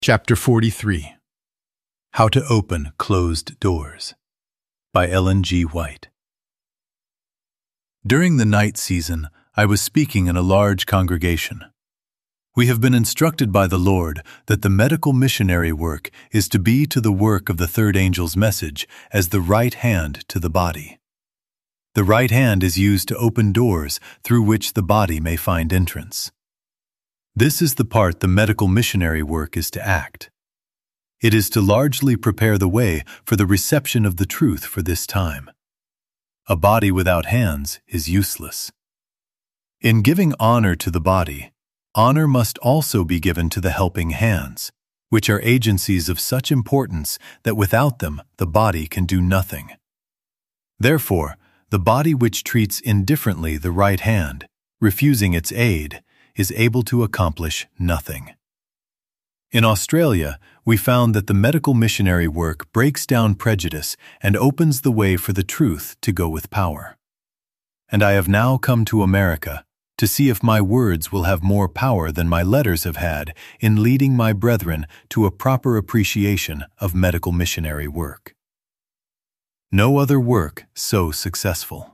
Chapter 43 How to Open Closed Doors by Ellen G. White. During the night season, I was speaking in a large congregation. We have been instructed by the Lord that the medical missionary work is to be to the work of the third angel's message as the right hand to the body. The right hand is used to open doors through which the body may find entrance. This is the part the medical missionary work is to act. It is to largely prepare the way for the reception of the truth for this time. A body without hands is useless. In giving honor to the body, honor must also be given to the helping hands, which are agencies of such importance that without them the body can do nothing. Therefore, the body which treats indifferently the right hand, refusing its aid, is able to accomplish nothing. In Australia, we found that the medical missionary work breaks down prejudice and opens the way for the truth to go with power. And I have now come to America to see if my words will have more power than my letters have had in leading my brethren to a proper appreciation of medical missionary work. No other work so successful.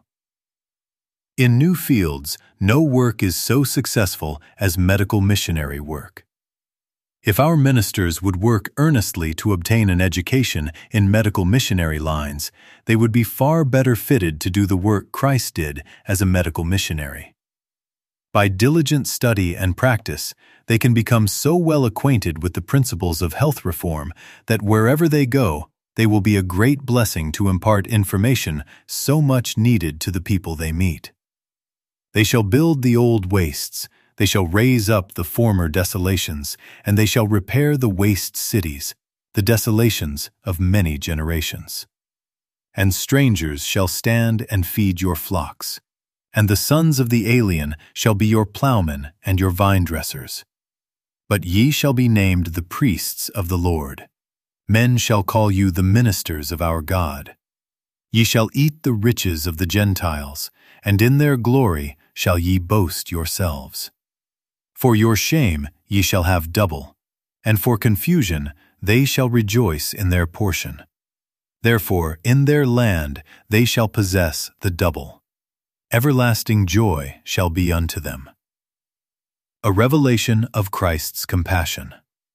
In new fields, no work is so successful as medical missionary work. If our ministers would work earnestly to obtain an education in medical missionary lines, they would be far better fitted to do the work Christ did as a medical missionary. By diligent study and practice, they can become so well acquainted with the principles of health reform that wherever they go, they will be a great blessing to impart information so much needed to the people they meet. They shall build the old wastes, they shall raise up the former desolations, and they shall repair the waste cities, the desolations of many generations. And strangers shall stand and feed your flocks, and the sons of the alien shall be your plowmen and your vine-dressers. But ye shall be named the priests of the Lord. Men shall call you the ministers of our God. Ye shall eat the riches of the Gentiles, and in their glory shall ye boast yourselves. For your shame ye shall have double, and for confusion they shall rejoice in their portion. Therefore in their land they shall possess the double. Everlasting joy shall be unto them. A revelation of Christ's compassion.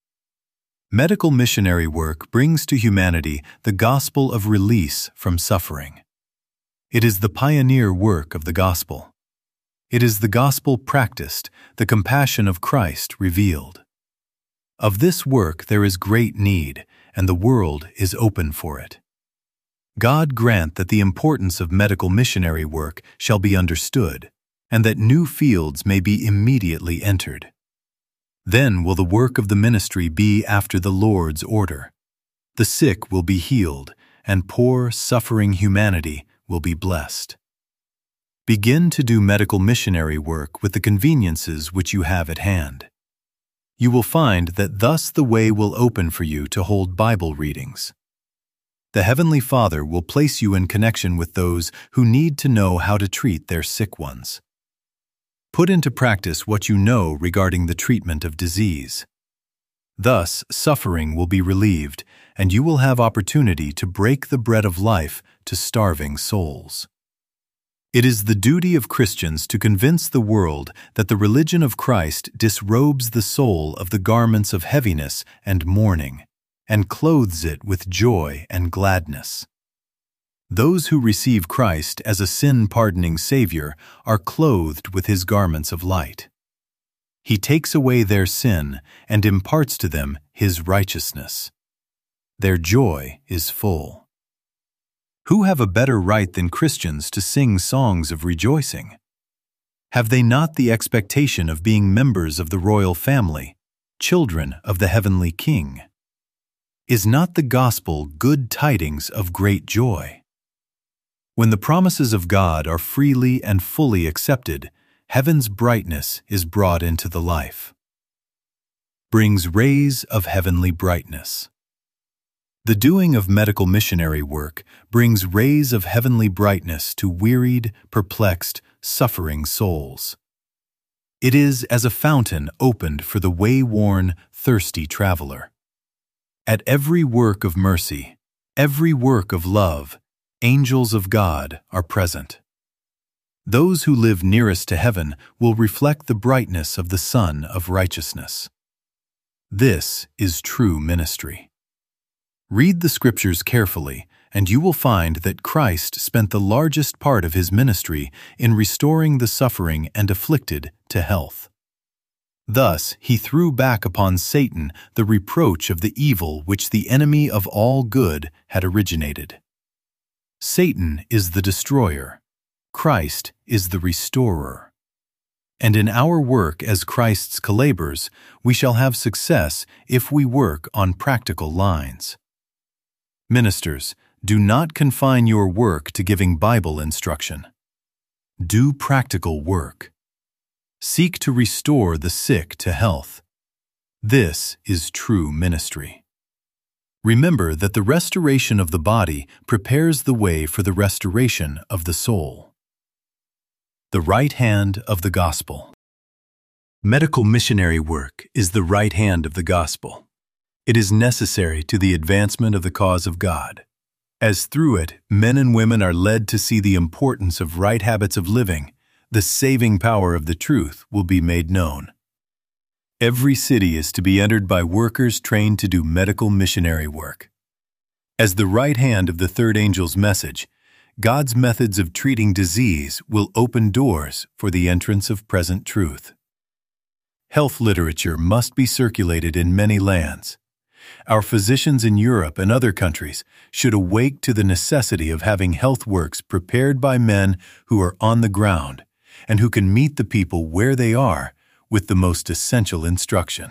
Medical missionary work brings to humanity the gospel of release from suffering. It is the pioneer work of the gospel. It is the gospel practiced, the compassion of Christ revealed. Of this work there is great need, and the world is open for it. God grant that the importance of medical missionary work shall be understood, and that new fields may be immediately entered. Then will the work of the ministry be after the Lord's order. The sick will be healed, and poor, suffering humanity will be blessed. Begin to do medical missionary work with the conveniences which you have at hand. You will find that thus the way will open for you to hold Bible readings. The Heavenly Father will place you in connection with those who need to know how to treat their sick ones. Put into practice what you know regarding the treatment of disease. Thus, suffering will be relieved, and you will have opportunity to break the bread of life to starving souls. It is the duty of Christians to convince the world that the religion of Christ disrobes the soul of the garments of heaviness and mourning, and clothes it with joy and gladness. Those who receive Christ as a sin-pardoning Savior are clothed with His garments of light. He takes away their sin and imparts to them His righteousness. Their joy is full. Who have a better right than Christians to sing songs of rejoicing? Have they not the expectation of being members of the royal family, children of the heavenly King? Is not the gospel good tidings of great joy? When the promises of God are freely and fully accepted, heaven's brightness is brought into the life. Brings rays of heavenly brightness. The doing of medical missionary work brings rays of heavenly brightness to wearied, perplexed, suffering souls. It is as a fountain opened for the way-worn, thirsty traveler. At every work of mercy, every work of love, angels of God are present. Those who live nearest to heaven will reflect the brightness of the sun of righteousness. This is true ministry. Read the scriptures carefully, and you will find that Christ spent the largest part of his ministry in restoring the suffering and afflicted to health. Thus, he threw back upon Satan the reproach of the evil which the enemy of all good had originated. Satan is the destroyer. Christ is the restorer. And in our work as Christ's co-laborers, we shall have success if we work on practical lines. Ministers, do not confine your work to giving Bible instruction. Do practical work. Seek to restore the sick to health. This is true ministry. Remember that the restoration of the body prepares the way for the restoration of the soul. The right hand of the gospel. Medical missionary work is the right hand of the gospel. It is necessary to the advancement of the cause of God, as through it men and women are led to see the importance of right habits of living. The saving power of the truth will be made known. Every city is to be entered by workers trained to do medical missionary work. As the right hand of the third angel's message, God's methods of treating disease will open doors for the entrance of present truth. Health literature must be circulated in many lands. Our physicians in Europe and other countries should awake to the necessity of having health works prepared by men who are on the ground and who can meet the people where they are with the most essential instruction.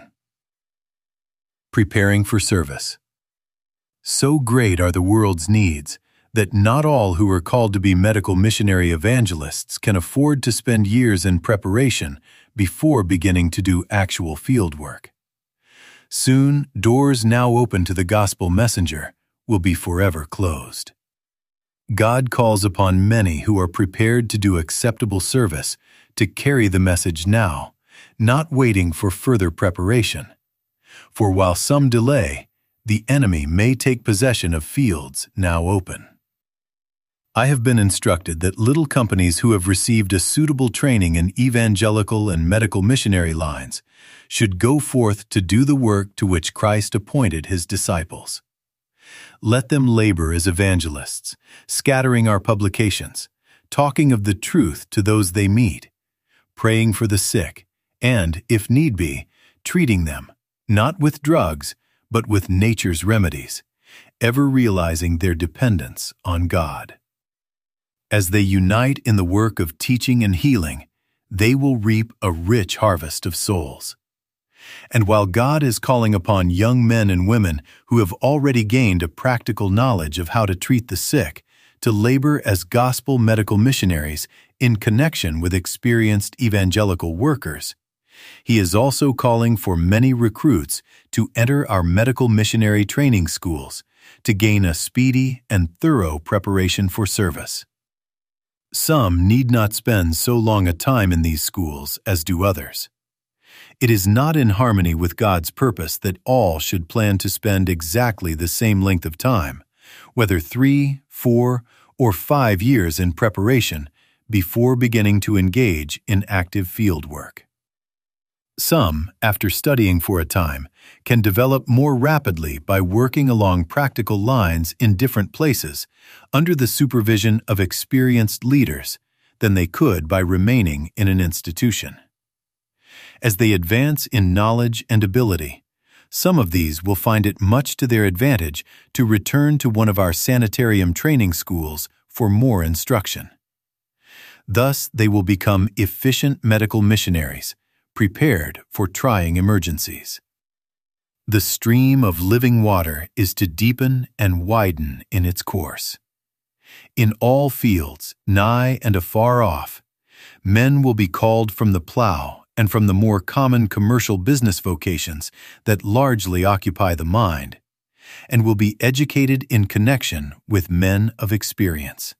Preparing for service. So great are the world's needs that not all who are called to be medical missionary evangelists can afford to spend years in preparation before beginning to do actual field work. Soon, doors now open to the gospel messenger will be forever closed. God calls upon many who are prepared to do acceptable service to carry the message now, not waiting for further preparation. For while some delay, the enemy may take possession of fields now open. I have been instructed that little companies who have received a suitable training in evangelical and medical missionary lines should go forth to do the work to which Christ appointed his disciples. Let them labor as evangelists, scattering our publications, talking of the truth to those they meet, praying for the sick, and, if need be, treating them, not with drugs, but with nature's remedies, ever realizing their dependence on God. As they unite in the work of teaching and healing, they will reap a rich harvest of souls. And while God is calling upon young men and women who have already gained a practical knowledge of how to treat the sick to labor as gospel medical missionaries in connection with experienced evangelical workers, He is also calling for many recruits to enter our medical missionary training schools to gain a speedy and thorough preparation for service. Some need not spend so long a time in these schools as do others. It is not in harmony with God's purpose that all should plan to spend exactly the same length of time, whether 3, 4, or 5 years in preparation before beginning to engage in active field work. Some, after studying for a time, can develop more rapidly by working along practical lines in different places under the supervision of experienced leaders than they could by remaining in an institution. As they advance in knowledge and ability, some of these will find it much to their advantage to return to one of our sanitarium training schools for more instruction. Thus, they will become efficient medical missionaries, prepared for trying emergencies. The stream of living water is to deepen and widen in its course. In all fields, nigh and afar off, men will be called from the plow and from the more common commercial business vocations that largely occupy the mind, and will be educated in connection with men of experience.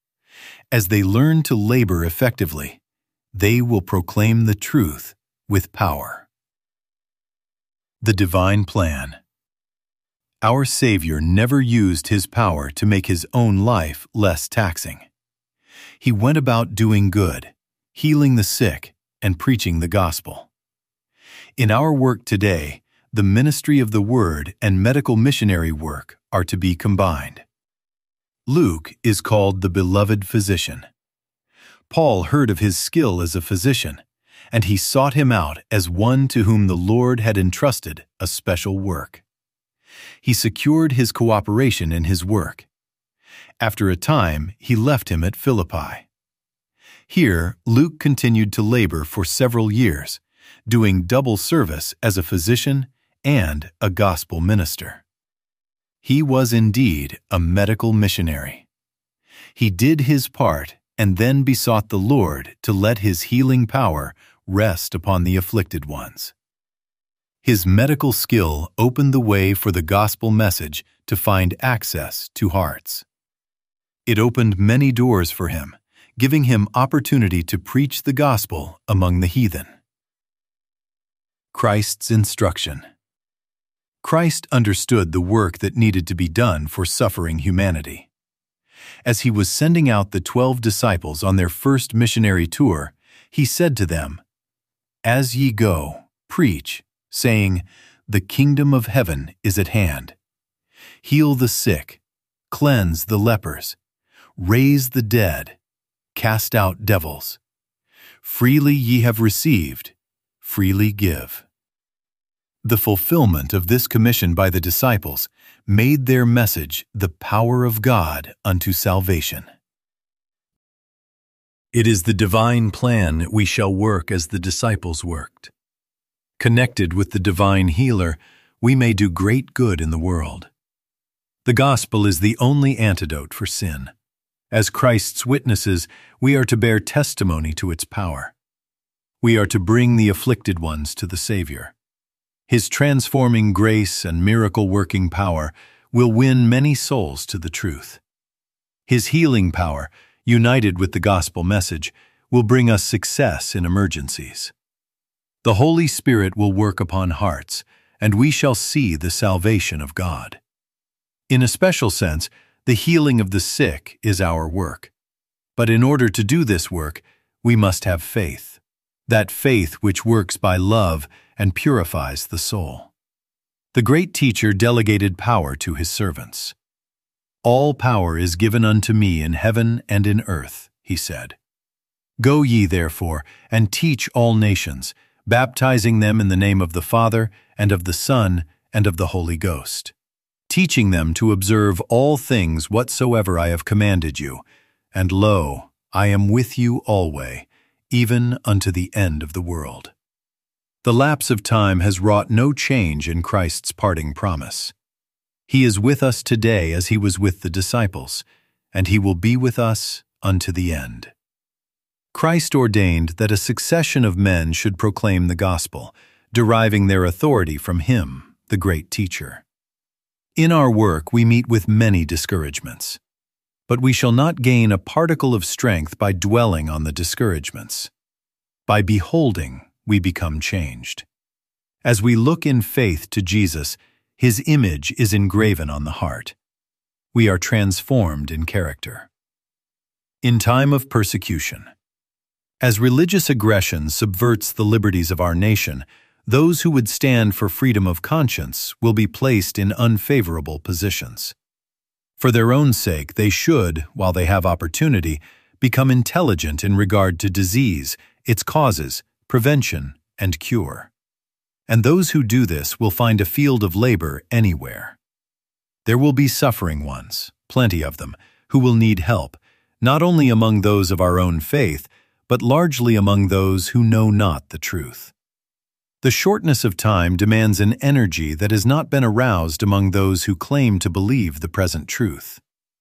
As they learn to labor effectively, they will proclaim the truth with power. The Divine Plan. Our Savior never used his power to make his own life less taxing. He went about doing good, healing the sick, and preaching the gospel. In our work today, the ministry of the Word and medical missionary work are to be combined. Luke is called the beloved physician. Paul heard of his skill as a physician, and he sought him out as one to whom the Lord had entrusted a special work. He secured his cooperation in his work. After a time, he left him at Philippi. Here, Luke continued to labor for several years, doing double service as a physician and a gospel minister. He was indeed a medical missionary. He did his part and then besought the Lord to let his healing power rest upon the afflicted ones. His medical skill opened the way for the gospel message to find access to hearts. It opened many doors for him, giving him opportunity to preach the gospel among the heathen. Christ's instruction. Christ understood the work that needed to be done for suffering humanity. As he was sending out the 12 disciples on their first missionary tour, he said to them, "As ye go, preach, saying, The kingdom of heaven is at hand. Heal the sick, cleanse the lepers, raise the dead, cast out devils. Freely ye have received, freely give." The fulfillment of this commission by the disciples made their message the power of God unto salvation. It is the divine plan we shall work as the disciples worked. Connected with the divine healer, we may do great good in the world. The gospel is the only antidote for sin. As Christ's witnesses, we are to bear testimony to its power. We are to bring the afflicted ones to the Savior. His transforming grace and miracle-working power will win many souls to the truth. His healing power, united with the gospel message, will bring us success in emergencies. The Holy Spirit will work upon hearts, and we shall see the salvation of God. In a special sense, the healing of the sick is our work. But in order to do this work, we must have faith, that faith which works by love and purifies the soul. The great teacher delegated power to his servants. "All power is given unto me in heaven and in earth," he said. "Go ye therefore, and teach all nations, baptizing them in the name of the Father, and of the Son, and of the Holy Ghost, teaching them to observe all things whatsoever I have commanded you. And lo, I am with you alway, even unto the end of the world." The lapse of time has wrought no change in Christ's parting promise. He is with us today as he was with the disciples, and he will be with us unto the end. Christ ordained that a succession of men should proclaim the gospel, deriving their authority from him, the great teacher. In our work we meet with many discouragements, but we shall not gain a particle of strength by dwelling on the discouragements. By beholding, we become changed. As we look in faith to Jesus, his image is engraven on the heart. We are transformed in character. In time of persecution. As religious aggression subverts the liberties of our nation, those who would stand for freedom of conscience will be placed in unfavorable positions. For their own sake, they should, while they have opportunity, become intelligent in regard to disease, its causes, prevention, and cure. And those who do this will find a field of labor anywhere. There will be suffering ones, plenty of them, who will need help, not only among those of our own faith, but largely among those who know not the truth. The shortness of time demands an energy that has not been aroused among those who claim to believe the present truth.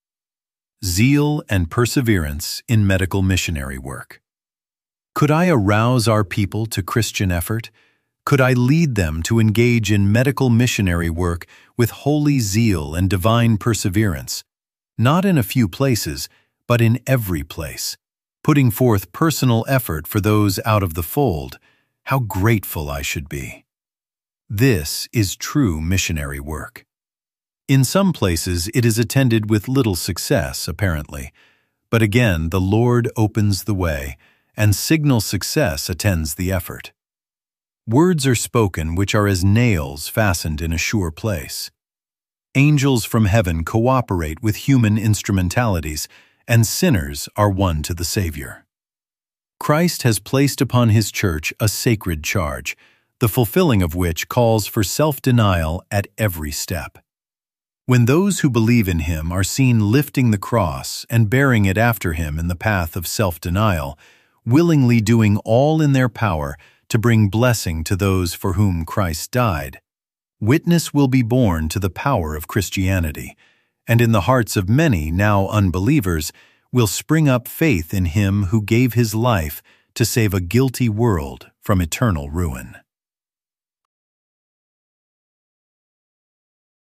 Zeal and perseverance in medical missionary work. Could I arouse our people to Christian effort? Could I lead them to engage in medical missionary work with holy zeal and divine perseverance, not in a few places, but in every place, putting forth personal effort for those out of the fold? How grateful I should be. This is true missionary work. In some places it is attended with little success, apparently, but again the Lord opens the way, and signal success attends the effort. Words are spoken which are as nails fastened in a sure place. Angels from heaven cooperate with human instrumentalities, and sinners are won to the Savior. Christ has placed upon His church a sacred charge, the fulfilling of which calls for self-denial at every step. When those who believe in Him are seen lifting the cross and bearing it after Him in the path of self-denial, willingly doing all in their power to bring blessing to those for whom Christ died, witness will be borne to the power of Christianity, and in the hearts of many now unbelievers will spring up faith in Him who gave His life to save a guilty world from eternal ruin.